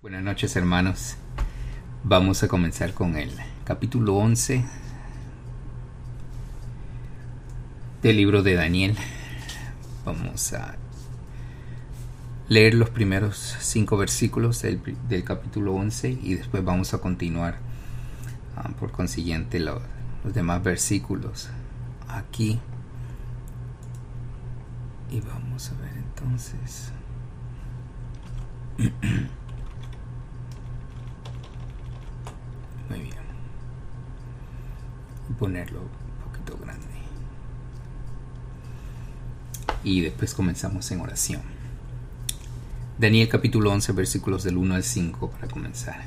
Buenas noches, hermanos. Vamos a comenzar con el capítulo 11 del libro de Daniel. Vamos a leer los primeros 5 versículos del capítulo 11 y después vamos a continuar por consiguiente los demás versículos aquí. Y vamos a ver entonces. Muy bien. Ponerlo un poquito grande. Y después comenzamos en oración. Daniel capítulo 11 versículos del 1 al 5 para comenzar.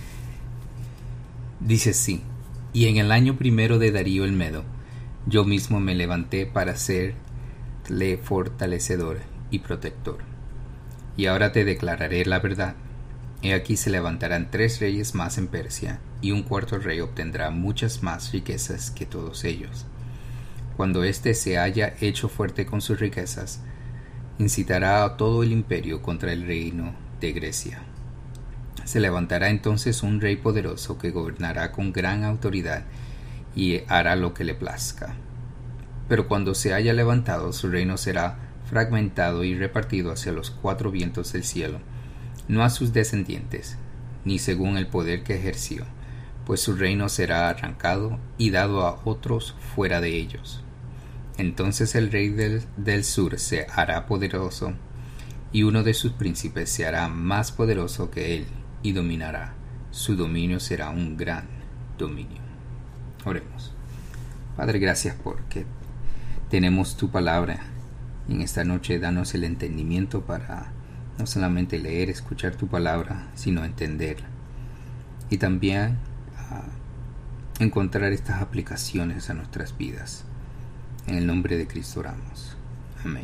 Dice así: Y en el año primero de Darío el Medo, yo mismo me levanté para serle fortalecedor y protector. Y ahora te declararé la verdad. He aquí se levantarán 3 reyes más en Persia, y un cuarto rey obtendrá muchas más riquezas que todos ellos. Cuando éste se haya hecho fuerte con sus riquezas, incitará a todo el imperio contra el reino de Grecia. Se levantará entonces un rey poderoso que gobernará con gran autoridad y hará lo que le plazca. Pero cuando se haya levantado, su reino será fragmentado y repartido hacia los 4 vientos del cielo, no a sus descendientes, ni según el poder que ejerció, pues su reino será arrancado y dado a otros fuera de ellos. Entonces el rey del sur se hará poderoso, y uno de sus príncipes se hará más poderoso que él, y dominará. Su dominio será un gran dominio. Oremos. Padre, gracias porque tenemos tu palabra. En esta noche danos el entendimiento para no solamente leer, escuchar tu palabra, sino entenderla. Y también encontrar estas aplicaciones a nuestras vidas. En el nombre de Cristo oramos. Amén.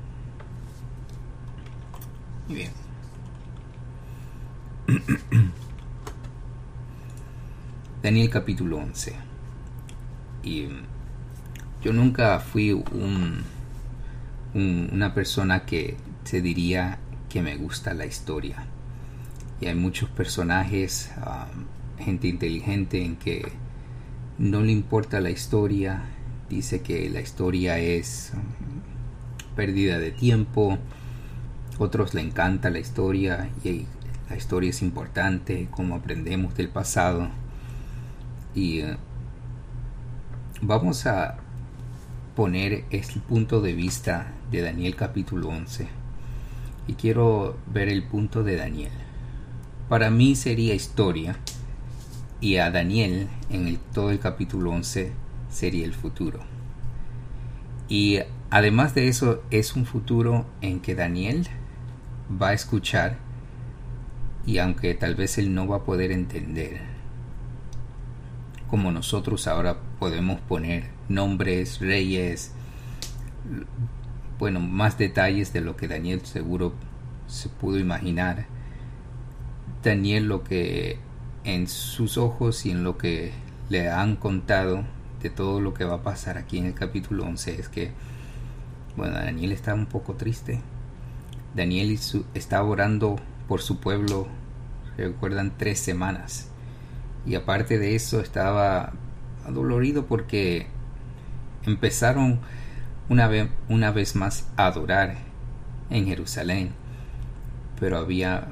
Muy bien. Daniel capítulo 11. Y yo nunca fui una persona que se diría que me gusta la historia. Y hay muchos personajes, gente inteligente en que no le importa la historia, dice que la historia es pérdida de tiempo. Otros le encanta la historia y la historia es importante, como aprendemos del pasado. Y vamos a poner el punto de vista de Daniel capítulo 11. Y quiero ver el punto de Daniel. Para mí sería historia, y a Daniel en todo el capítulo 11 sería el futuro. Y además de eso, es un futuro en que Daniel va a escuchar, y aunque tal vez él no va a poder entender, como nosotros ahora podemos poner nombres, reyes, bueno, más detalles de lo que Daniel seguro se pudo imaginar. Daniel, lo que en sus ojos y en lo que le han contado de todo lo que va a pasar aquí en el capítulo 11 es que, bueno, Daniel está un poco triste. Daniel está orando por su pueblo, recuerdan, 3 semanas. Y aparte de eso estaba adolorido porque empezaron una vez más a adorar en Jerusalén, pero había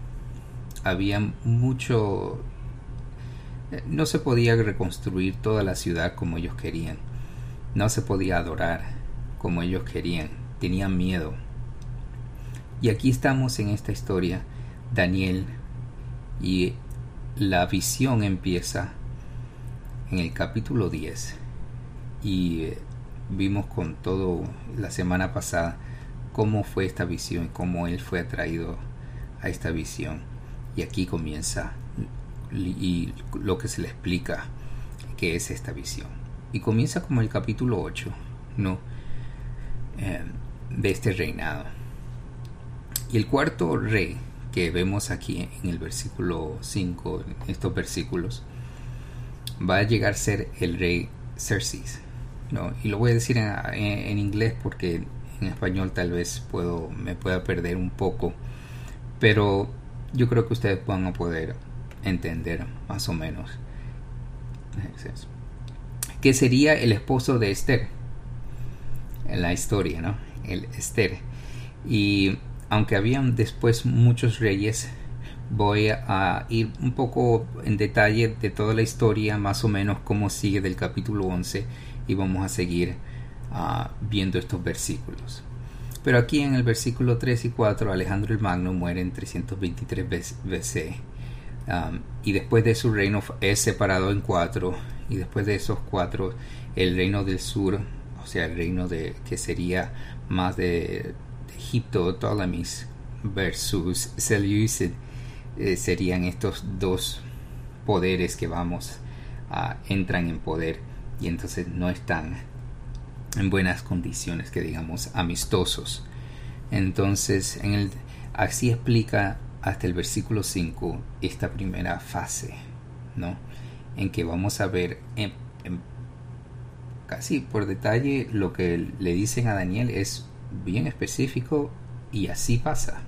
mucho, no se podía reconstruir toda la ciudad como ellos querían, no se podía adorar como ellos querían, tenían miedo. Y aquí estamos en esta historia, Daniel, y la visión empieza en el capítulo 10 y vimos con todo la semana pasada cómo fue esta visión, cómo él fue atraído a esta visión, y aquí comienza y lo que se le explica que es esta visión, y comienza como el capítulo 8, ¿no? De este reinado. Y el cuarto rey que vemos aquí en el versículo 5, en estos versículos, va a llegar a ser el rey Xerxes, ¿no? Y lo voy a decir en inglés porque en español tal vez me pueda perder un poco, pero yo creo que ustedes van a poder entender más o menos que sería el esposo de Esther en la historia, ¿no? El Esther. Y aunque habían después muchos reyes, voy a ir un poco en detalle de toda la historia, más o menos cómo sigue del capítulo 11, y vamos a seguir viendo estos versículos. Pero aquí en el versículo 3 y 4, Alejandro el Magno muere en 323 BC. Y después de su reino es separado en 4, y después de esos 4 el reino del sur, o sea el reino que sería más de Egipto, Ptolemies, versus Seleucid, serían estos dos poderes que entran en poder, y entonces no están en buenas condiciones, que digamos amistosos. Entonces así explica hasta el versículo 5 esta primera fase, ¿no? En que vamos a ver casi por detalle lo que le dicen a Daniel es bien específico, y así pasa.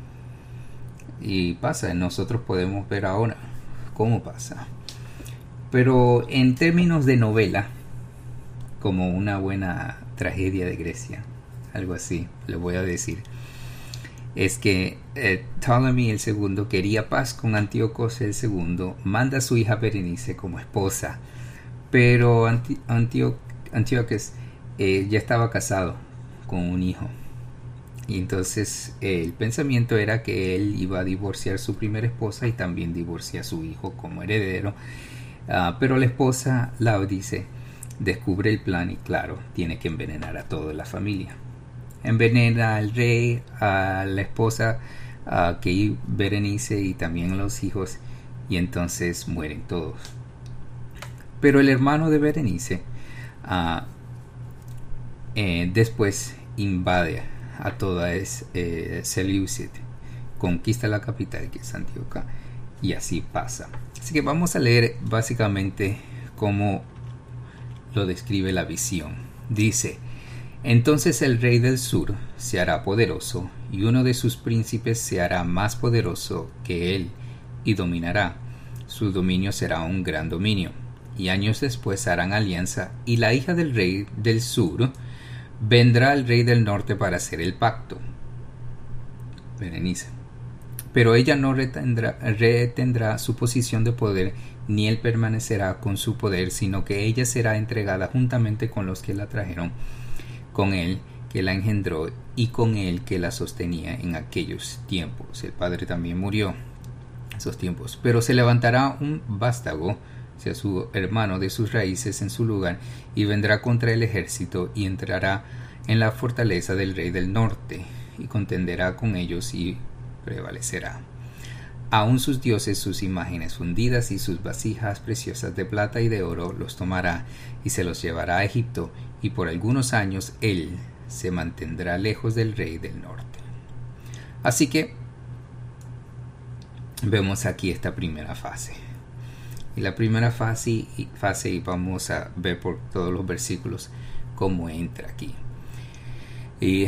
Y pasa, nosotros podemos ver ahora cómo pasa. Pero en términos de novela, como una buena tragedia de Grecia, algo así, le voy a decir, es que Ptolemy el segundo quería paz con Antíoco el segundo, manda a su hija Berenice como esposa, pero Antíoco ya estaba casado con un hijo, y entonces el pensamiento era que él iba a divorciar a su primera esposa y también divorciar a su hijo como heredero. Pero la esposa Laodice descubre el plan y claro, tiene que envenenar a toda la familia. Envenena al rey, a la esposa, que Berenice, y también a los hijos, y entonces mueren todos. Pero el hermano de Berenice después invade a toda Seleucid, conquista la capital, que es Antioquía, y así pasa. Así que vamos a leer básicamente cómo lo describe la visión. Dice: entonces el rey del sur se hará poderoso, y uno de sus príncipes se hará más poderoso que él, y dominará. Su dominio será un gran dominio, y años después harán alianza, y la hija del rey del sur vendrá al rey del norte para hacer el pacto, Berenice. Pero ella no retendrá su posición de poder, ni él permanecerá con su poder, sino que ella será entregada juntamente con los que la trajeron, con él que la engendró y con él que la sostenía en aquellos tiempos. El padre también murió en esos tiempos. Pero se levantará un vástago, o sea, su hermano de sus raíces, en su lugar, y vendrá contra el ejército y entrará en la fortaleza del rey del norte, y contenderá con ellos y prevalecerá. Aun sus dioses, sus imágenes fundidas y sus vasijas preciosas de plata y de oro los tomará y se los llevará a Egipto, y por algunos años él se mantendrá lejos del rey del norte. Así que vemos aquí esta primera fase. Y la primera fase, y vamos a ver por todos los versículos cómo entra aquí. Y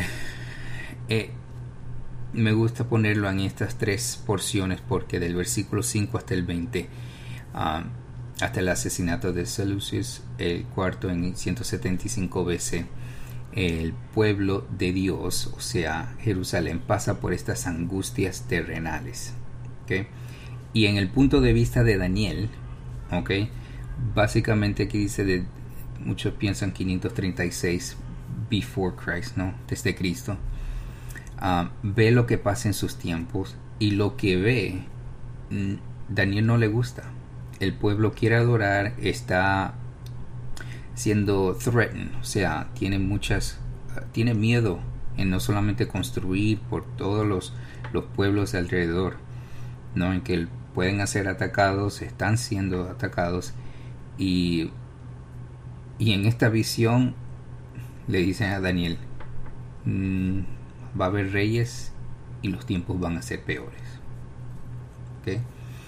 me gusta ponerlo en estas tres porciones porque del versículo 5 hasta el 20, hasta el asesinato de Seleucus el cuarto en 175 BC, el pueblo de Dios, o sea Jerusalén, pasa por estas angustias terrenales, ¿okay? Y en el punto de vista de Daniel, ¿okay? Básicamente aquí dice, muchos piensan 536 before Christ, ¿no? Desde Cristo. Ve lo que pasa en sus tiempos, y lo que ve Daniel no le gusta. El pueblo quiere adorar, está siendo threatened, o sea, tiene miedo en no solamente construir por todos los pueblos de alrededor, ¿no? En que pueden ser atacados, están siendo atacados, y en esta visión le dicen a Daniel, va a haber reyes y los tiempos van a ser peores, ¿okay?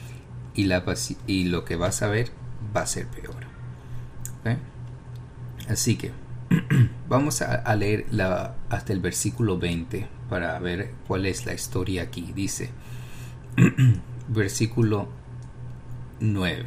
Y lo que vas a ver va a ser peor, ¿okay? Así que vamos a leer hasta el versículo 20 para ver cuál es la historia aquí. Dice: Versículo 9.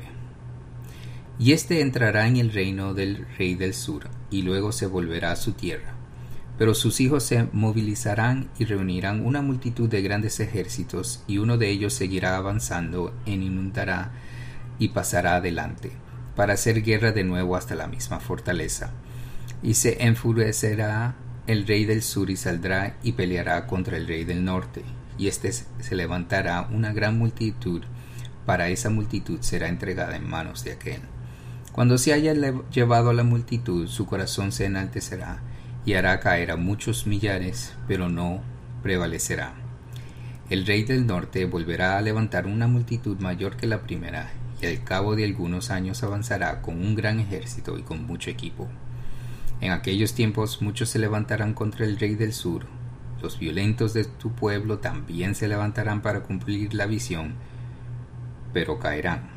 Y éste entrará en el reino del rey del sur, y luego se volverá a su tierra. Pero sus hijos se movilizarán y reunirán una multitud de grandes ejércitos, y uno de ellos seguirá avanzando, inundará y pasará adelante, para hacer guerra de nuevo hasta la misma fortaleza. Y se enfurecerá el rey del sur y saldrá y peleará contra el rey del norte, y éste se levantará una gran multitud. Para esa multitud será entregada en manos de aquel. Cuando se haya llevado a la multitud, su corazón se enaltecerá y hará caer a muchos millares, pero no prevalecerá. El rey del norte volverá a levantar una multitud mayor que la primera, y al cabo de algunos años avanzará con un gran ejército y con mucho equipo. En aquellos tiempos muchos se levantarán contra el rey del sur. Los violentos de tu pueblo también se levantarán para cumplir la visión, pero caerán.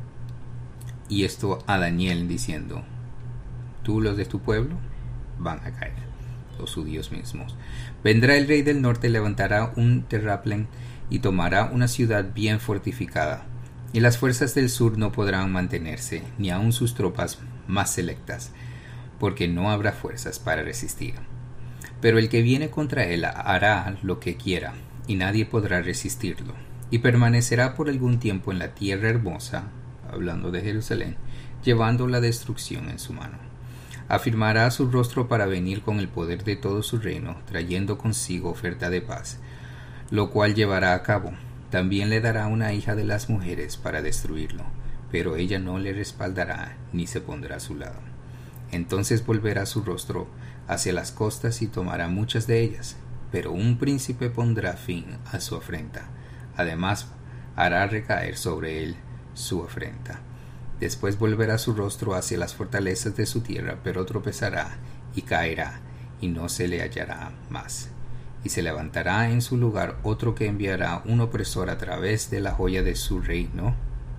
Y esto a Daniel diciendo: tú, los de tu pueblo, van a caer, los judíos mismos. Vendrá el rey del norte, levantará un terraplén y tomará una ciudad bien fortificada, y las fuerzas del sur no podrán mantenerse, ni aun sus tropas más selectas, porque no habrá fuerzas para resistir. Pero el que viene contra él hará lo que quiera, y nadie podrá resistirlo, y permanecerá por algún tiempo en la tierra hermosa, hablando de Jerusalén, llevando la destrucción en su mano. Afirmará su rostro para venir con el poder de todo su reino, trayendo consigo oferta de paz, lo cual llevará a cabo. También le dará una hija de las mujeres para destruirlo, pero ella no le respaldará ni se pondrá a su lado. Entonces volverá su rostro hacia las costas y tomará muchas de ellas, pero un príncipe pondrá fin a su afrenta. Además, hará recaer sobre él su afrenta. Después volverá su rostro hacia las fortalezas de su tierra, pero tropezará y caerá, y no se le hallará más. Y se levantará en su lugar otro que enviará un opresor a través de la joya de su reino,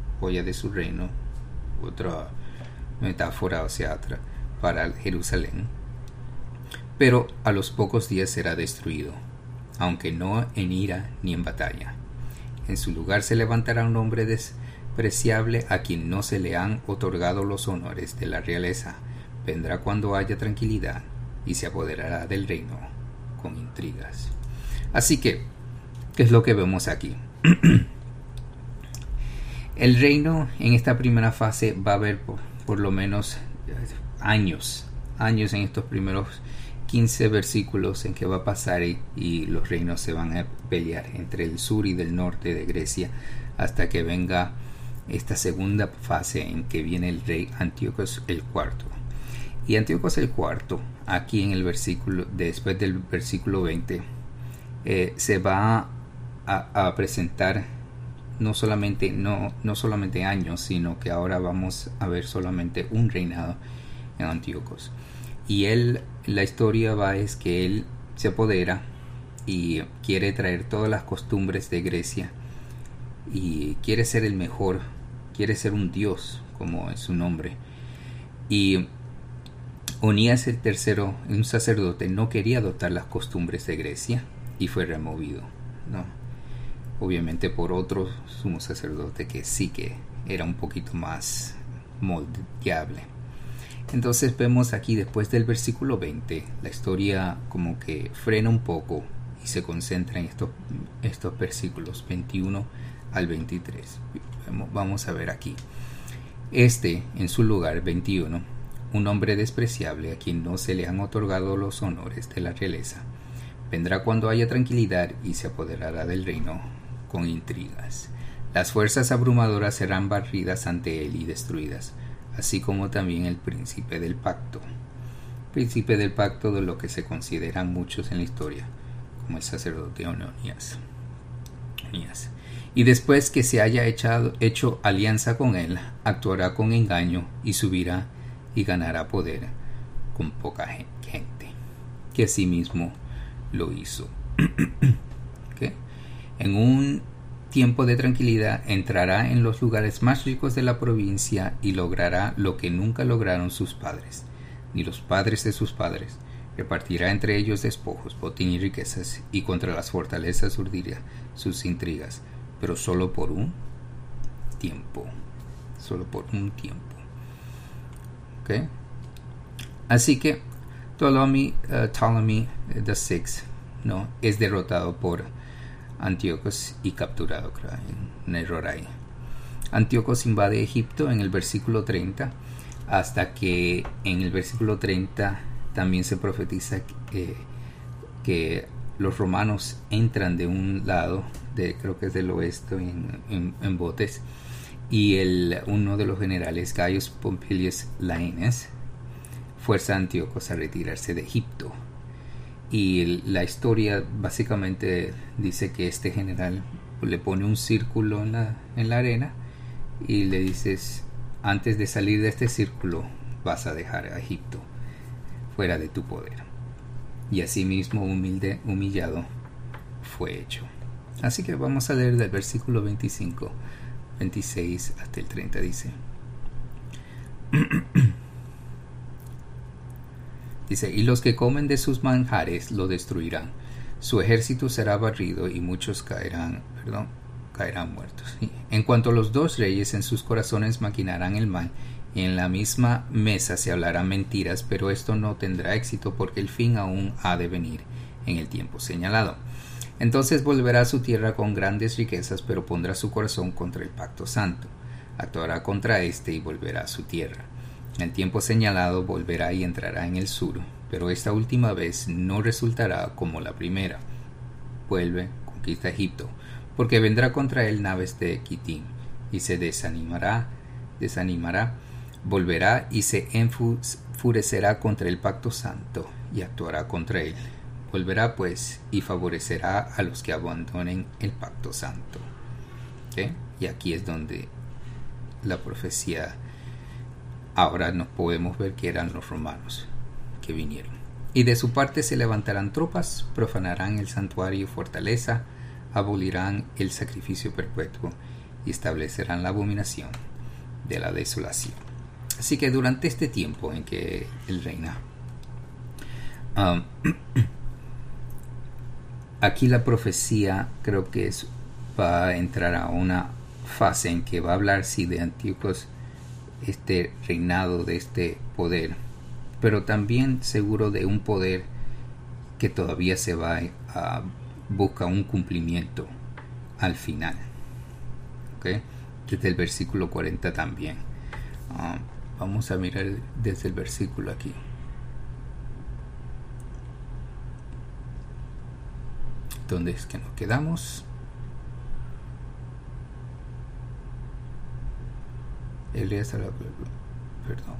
otra metáfora para Jerusalén. Pero a los pocos días será destruido, aunque no en ira ni en batalla. En su lugar se levantará un hombre despreciable a quien no se le han otorgado los honores de la realeza. Vendrá cuando haya tranquilidad y se apoderará del reino con intrigas. Así que, ¿qué es lo que vemos aquí? El reino en esta primera fase va a haber por lo menos años en estos primeros 15 versículos en que va a pasar y los reinos se van a pelear entre el sur y del norte de Grecia hasta que venga esta segunda fase en que viene el rey Antíoco el cuarto. Y Antíoco el cuarto, aquí en el versículo, después del versículo 20, se va a presentar no solamente años, sino que ahora vamos a ver solamente un reinado en Antíocos. Y la historia es que él se apodera y quiere traer todas las costumbres de Grecia y quiere ser el mejor, quiere ser un dios, como es su nombre. Y Onías el tercero, un sacerdote, no quería adoptar las costumbres de Grecia y fue removido, ¿no? Obviamente por otro sumo sacerdote que sí que era un poquito más moldeable. Entonces vemos aquí después del versículo 20, la historia como que frena un poco y se concentra en estos versículos 21 al 23. Vamos a ver aquí. En su lugar, 21, un hombre despreciable a quien no se le han otorgado los honores de la realeza, vendrá cuando haya tranquilidad y se apoderará del reino con intrigas. Las fuerzas abrumadoras serán barridas ante él y destruidas, así como también el príncipe del pacto de lo que se consideran muchos en la historia, como el sacerdote Onías. Y después que se haya hecho alianza con él, actuará con engaño y subirá y ganará poder con poca gente, que asimismo lo hizo. ¿Okay? En un tiempo de tranquilidad entrará en los lugares más ricos de la provincia y logrará lo que nunca lograron sus padres, ni los padres de sus padres. Repartirá entre ellos despojos, botín y riquezas, y contra las fortalezas urdirá sus intrigas, pero solo por un tiempo. Solo por un tiempo. ¿Ok? Así que Ptolemy VI, ¿no?, es derrotado por Antíocos y capturado, creo, en error ahí. Antíocos invade Egipto en el versículo 30, hasta que en el versículo 30 también se profetiza que los romanos entran de un lado, creo que es del oeste, en botes, y uno de los generales, Gaius Pompilius Laenas, fuerza a Antíocos a retirarse de Egipto. Y la historia básicamente dice que este general le pone un círculo en la arena y le dices: antes de salir de este círculo vas a dejar a Egipto fuera de tu poder. Y asimismo humillado fue hecho. Así que vamos a leer del versículo 25, 26 hasta el 30. Dice: y los que comen de sus manjares lo destruirán. Su ejército será barrido y muchos caerán muertos. En cuanto a los dos reyes, en sus corazones maquinarán el mal, y en la misma mesa se hablarán mentiras, pero esto no tendrá éxito, porque el fin aún ha de venir en el tiempo señalado. Entonces volverá a su tierra con grandes riquezas, pero pondrá su corazón contra el pacto santo. Actuará contra éste y volverá a su tierra. En el tiempo señalado volverá y entrará en el sur, pero esta última vez no resultará como la primera. Vuelve, conquista Egipto, porque vendrá contra él naves de Quitim, y se desanimará, volverá y se enfurecerá contra el pacto santo, y actuará contra él. Volverá pues y favorecerá a los que abandonen el pacto santo. ¿Okay? Y aquí es donde la profecía, ahora nos podemos ver que eran los romanos que vinieron. Y de su parte se levantarán tropas, profanarán el santuario y fortaleza, abolirán el sacrificio perpetuo y establecerán la abominación de la desolación. Así que durante este tiempo en que él reina, aquí la profecía creo que va a entrar a una fase en que va a hablar de Antíocos, este reinado, de este poder, pero también seguro de un poder que todavía se va a buscar un cumplimiento al final. ¿Okay? Desde el versículo 40 también. Vamos a mirar desde el versículo aquí. ¿Dónde es que nos quedamos? Perdón.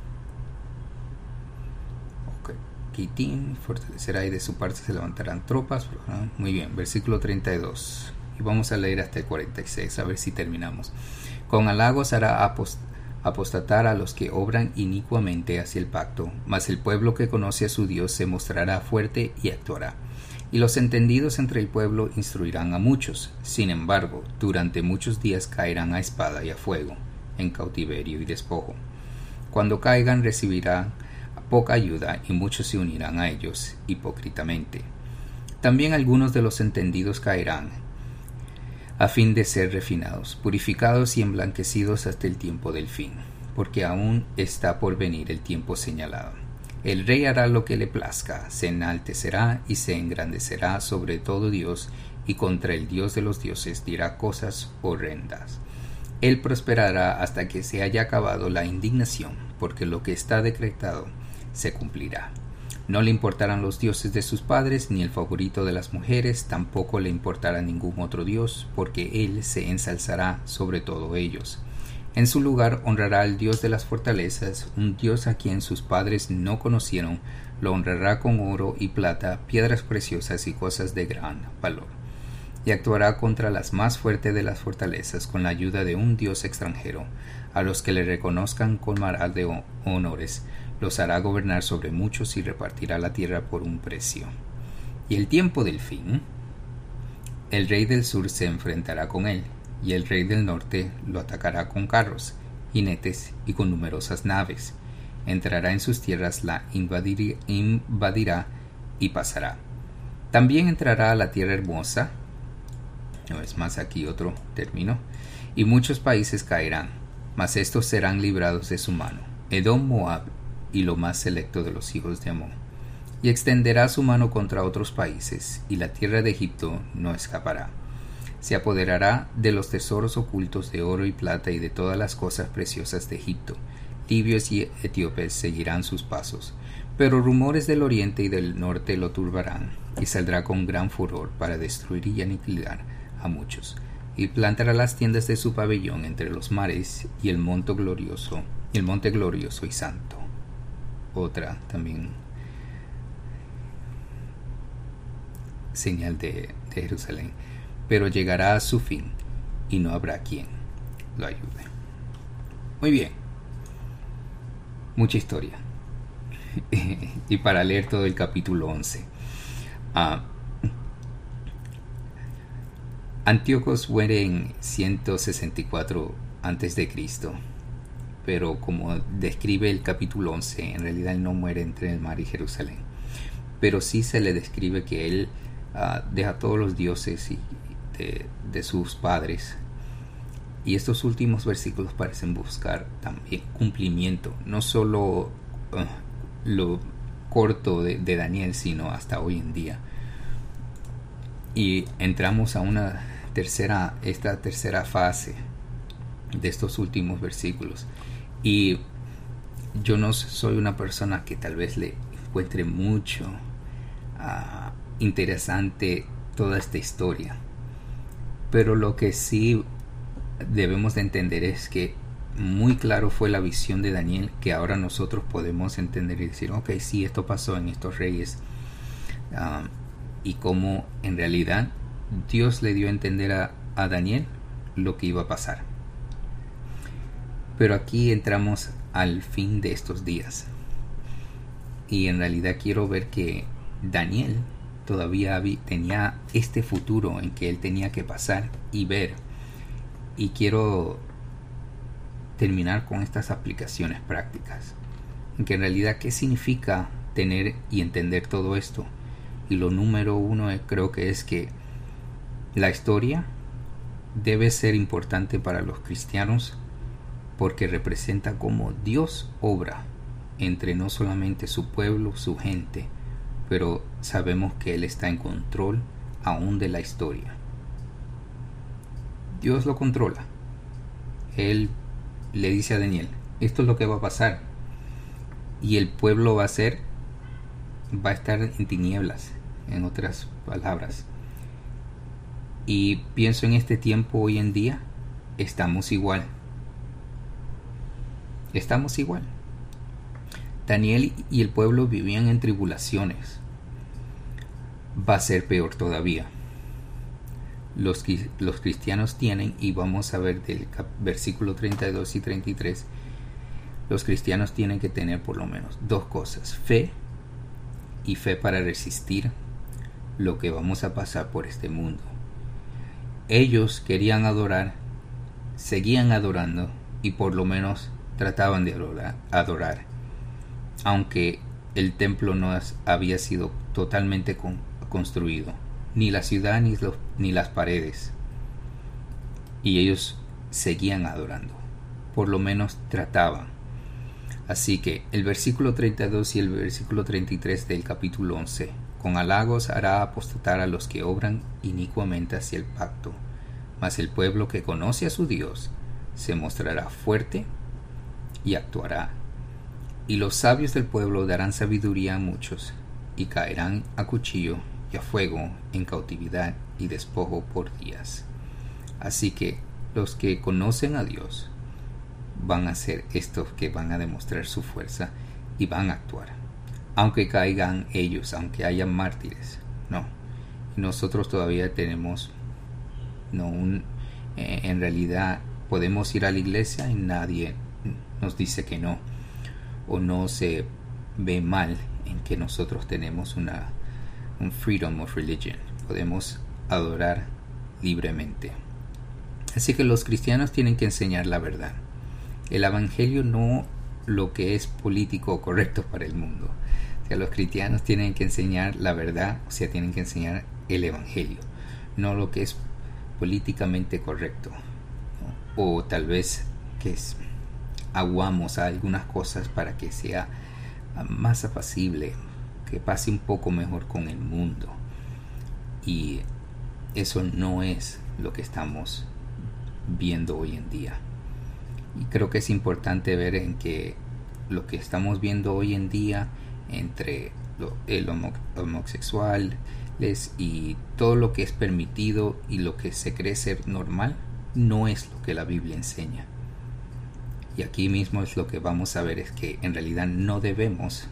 Ok. Quitín fortalecerá y de su parte se levantarán tropas. Muy bien, versículo 32. Y vamos a leer hasta el 46, a ver si terminamos. Con halagos hará apostatar a los que obran inicuamente hacia el pacto, mas el pueblo que conoce a su Dios se mostrará fuerte y actuará. Y los entendidos entre el pueblo instruirán a muchos. Sin embargo, durante muchos días caerán a espada y a fuego, en cautiverio y despojo. Cuando caigan recibirán poca ayuda y muchos se unirán a ellos hipócritamente. También algunos de los entendidos caerán, a fin de ser refinados, purificados y emblanquecidos hasta el tiempo del fin, porque aún está por venir el tiempo señalado. El rey hará lo que le plazca, se enaltecerá y se engrandecerá sobre todo Dios, y contra el Dios de los dioses dirá cosas horrendas. Él prosperará hasta que se haya acabado la indignación, porque lo que está decretado se cumplirá. No le importarán los dioses de sus padres, ni el favorito de las mujeres, tampoco le importará ningún otro dios, porque él se ensalzará sobre todo ellos. En su lugar honrará al Dios de las fortalezas, un Dios a quien sus padres no conocieron, lo honrará con oro y plata, piedras preciosas y cosas de gran valor. Y actuará contra las más fuertes de las fortalezas con la ayuda de un Dios extranjero. A los que le reconozcan colmará de honores, los hará gobernar sobre muchos y repartirá la tierra por un precio. Y el tiempo del fin, el rey del sur se enfrentará con él, y el rey del norte lo atacará con carros, jinetes y con numerosas naves. Entrará en sus tierras, la invadirá y pasará. También entrará a la tierra hermosa, No es más aquí otro término. Y muchos países caerán, mas estos serán librados de su mano. Edom, Moab y lo más selecto de los hijos de Amón. Y extenderá su mano contra otros países, y la tierra de Egipto no escapará. Se apoderará de los tesoros ocultos de oro y plata y de todas las cosas preciosas de Egipto. Libios y etíopes seguirán sus pasos. Pero rumores del oriente y del norte lo turbarán, y saldrá con gran furor para destruir y aniquilar a muchos. Y plantará las tiendas de su pabellón entre los mares y el monte glorioso y santo. Otra también señal de Jerusalén. Pero llegará a su fin y no habrá quien lo ayude. Muy bien, mucha historia. Y para leer todo el capítulo 11. Antíocos muere en 164 a.C., pero como describe el capítulo 11, en realidad él no muere entre el mar y Jerusalén. Pero sí se le describe que él deja todos los dioses de sus padres. Y estos últimos versículos parecen buscar también cumplimiento, no solo lo corto de Daniel, sino hasta hoy en día. Y entramos a esta tercera fase de estos últimos versículos. Y yo no soy una persona que tal vez le encuentre mucho interesante toda esta historia, pero lo que sí debemos de entender es que muy claro fue la visión de Daniel, que ahora nosotros podemos entender y decir, ok, sí, esto pasó en estos reyes, y cómo en realidad Dios le dio a entender a Daniel lo que iba a pasar. Pero aquí entramos al fin de estos días, y en realidad quiero ver que Daniel todavía tenía este futuro en que él tenía que pasar y ver. Y quiero terminar con estas aplicaciones prácticas, en que en realidad qué significa tener y entender todo esto. Y lo número uno creo que es que la historia debe ser importante para los cristianos, porque representa cómo Dios obra entre no solamente su pueblo, su gente, pero sabemos que Él está en control aún de la historia. Dios lo controla. Él le dice a Daniel, esto es lo que va a pasar, y el pueblo va a estar en tinieblas, en otras palabras. Y pienso en este tiempo hoy en día, estamos igual. Daniel y el pueblo vivían en tribulaciones. Va a ser peor todavía. Los cristianos tienen, y vamos a ver del versículo 32 y 33, los cristianos tienen que tener por lo menos dos cosas: fe, y fe para resistir lo que vamos a pasar por este mundo. Ellos querían adorar, seguían adorando, y por lo menos trataban de adorar, aunque el templo no había sido totalmente construido, ni la ciudad ni las paredes, y ellos seguían adorando, por lo menos trataban. Así que el versículo 32 y el versículo 33 del capítulo 11: con halagos hará apostatar a los que obran inicuamente hacia el pacto, mas el pueblo que conoce a su Dios se mostrará fuerte y actuará. Y los sabios del pueblo darán sabiduría a muchos, y caerán a cuchillo y a fuego, en cautividad y despojo por días. Así que los que conocen a Dios van a ser estos que van a demostrar su fuerza y van a actuar, aunque caigan ellos, aunque haya mártires. No, nosotros todavía tenemos en realidad podemos ir a la iglesia y nadie nos dice que no, o no se ve mal en que nosotros tenemos un freedom of religion, podemos adorar libremente. Así que los cristianos tienen que enseñar la verdad, el evangelio, no lo que es político o correcto para el mundo. O sea, los cristianos tienen que enseñar la verdad, o sea, tienen que enseñar el evangelio, no lo que es políticamente correcto, ¿no? O tal vez que aguamos a algunas cosas para que sea más apacible, que pase un poco mejor con el mundo. Y eso no es lo que estamos viendo hoy en día. Y creo que es importante ver en que lo que estamos viendo hoy en día entre el homosexual y todo lo que es permitido y lo que se cree ser normal no es lo que la Biblia enseña. Y aquí mismo es lo que vamos a ver, es que en realidad no debemos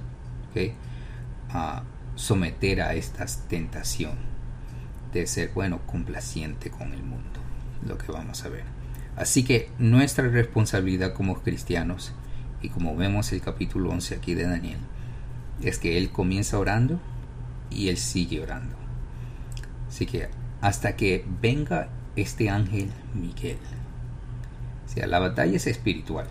someter a esta tentación de ser complaciente con el mundo, lo que vamos a ver. Así que nuestra responsabilidad como cristianos, y como vemos el capítulo 11 aquí de Daniel, es que él comienza orando y él sigue orando. Así que hasta que venga este ángel Miguel. O sea, la batalla es espiritual.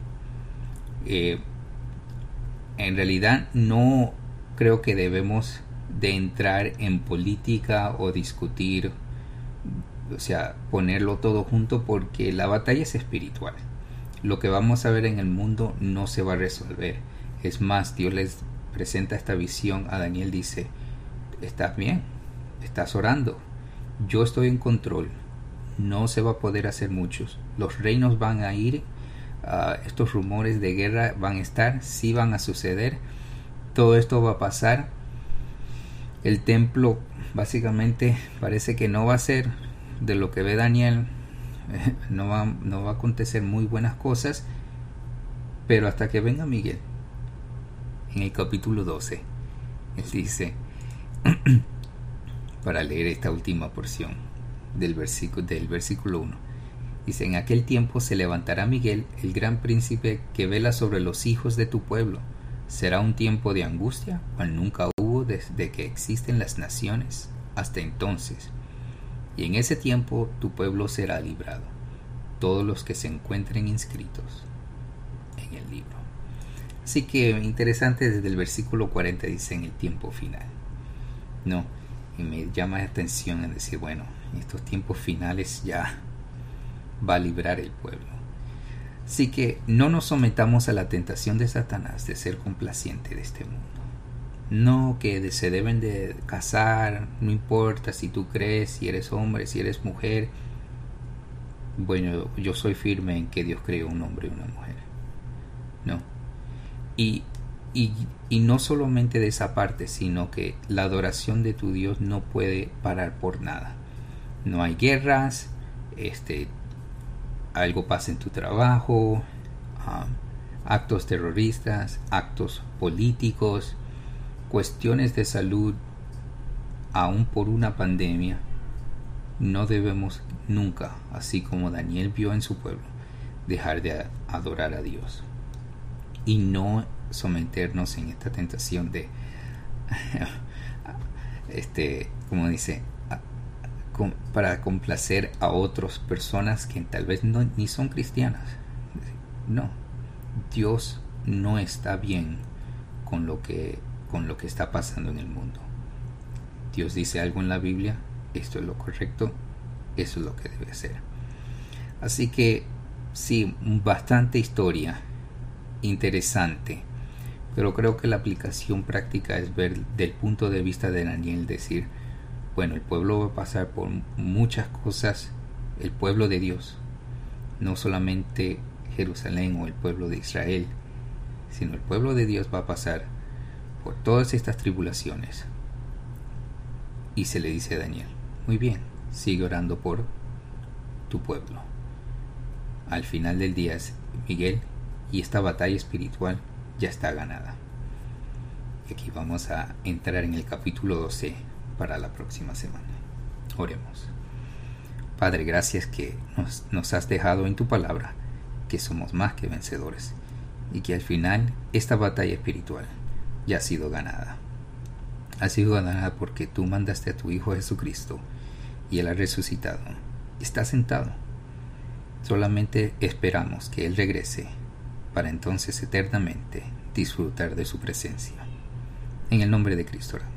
En realidad no creo que debemos de entrar en política o discutir, o sea, ponerlo todo junto, porque la batalla es espiritual. Lo que vamos a ver en el mundo no se va a resolver. Es más, Dios les presenta esta visión a Daniel, dice: estás bien, estás orando, yo estoy en control, no se va a poder hacer muchos, los reinos van a ir, estos rumores de guerra van a estar, sí van a suceder, todo esto va a pasar. El templo básicamente parece que no va a ser de lo que ve Daniel, no va a acontecer muy buenas cosas, pero hasta que venga Miguel. En el capítulo 12 él dice, para leer esta última porción del versículo 1, dice: en aquel tiempo se levantará Miguel, el gran príncipe que vela sobre los hijos de tu pueblo. Será un tiempo de angustia, cual nunca hubo desde que existen las naciones hasta entonces. Y en ese tiempo tu pueblo será librado, todos los que se encuentren inscritos en el libro. Así que interesante, desde el versículo 40 dice: en el tiempo final. No, y me llama la atención en decir, en estos tiempos finales ya va a librar el pueblo. Así que no nos sometamos a la tentación de Satanás de ser complaciente de este mundo. No que se deben de casar, no importa si tú crees, si eres hombre, si eres mujer. Yo soy firme en que Dios creó un hombre y una mujer. No. Y no solamente de esa parte, sino que la adoración de tu Dios no puede parar por nada. No hay guerras, algo pasa en tu trabajo, actos terroristas, actos políticos, cuestiones de salud, aún por una pandemia. No debemos nunca, así como Daniel vio en su pueblo, dejar de adorar a Dios y no someternos en esta tentación de como dice, para complacer a otras personas que tal vez ni son cristianas. No, Dios no está bien con lo que está pasando en el mundo. Dios dice algo en la Biblia, esto es lo correcto, eso es lo que debe ser. Así que sí, bastante historia interesante, pero creo que la aplicación práctica es ver del punto de vista de Daniel, decir, el pueblo va a pasar por muchas cosas, el pueblo de Dios, no solamente Jerusalén o el pueblo de Israel, sino el pueblo de Dios va a pasar por todas estas tribulaciones. Y se le dice a Daniel: muy bien, sigue orando por tu pueblo. Al final del día es Miguel, y esta batalla espiritual ya está ganada. Y aquí vamos a entrar en el capítulo 12 para la próxima semana. Oremos. Padre, gracias que nos has dejado en tu palabra que somos más que vencedores, y que al final esta batalla espiritual ya ha sido ganada. Ha sido ganada porque tú mandaste a tu Hijo Jesucristo y Él ha resucitado. Está sentado. Solamente esperamos que Él regrese para entonces eternamente disfrutar de su presencia. En el nombre de Cristo.